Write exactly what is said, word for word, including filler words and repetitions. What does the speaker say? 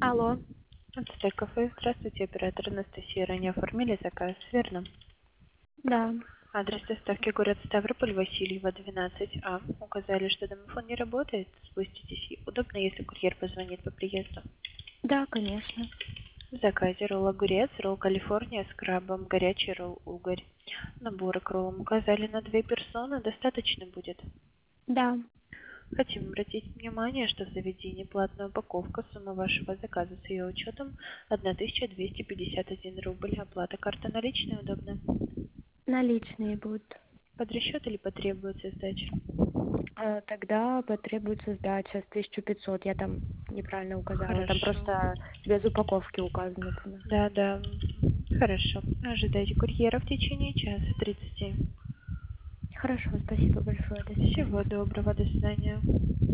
Алло. Ацтек кафе. Здравствуйте, оператор Анастасия. Ранее оформили заказ, верно? Да. Адрес доставки город Ставрополь, Васильева, двенадцать А. Указали, что домофон не работает. Спуститесь. Удобно, если курьер позвонит по приезду. Да, конечно. В заказе ролл огурец, ролл Калифорния с крабом, горячий ролл угорь. Наборы к роллам указали на две персоны. Достаточно будет? Да. Хотим обратить внимание, что в заведении платная упаковка. Сумма вашего заказа с ее учетом одна тысяча двести пятьдесят один рубль. Оплата карта наличная удобно. Наличные будут. Под расчет или потребуется сдача? Э, Тогда потребуется сдача с тысячу пятьсот. Я там неправильно указала. Там Хорошо. просто без упаковки указана цена. Да, да. Хорошо. Ожидайте курьера в течение часа тридцати. Хорошо, спасибо большое. До Всего свидания. доброго. До свидания.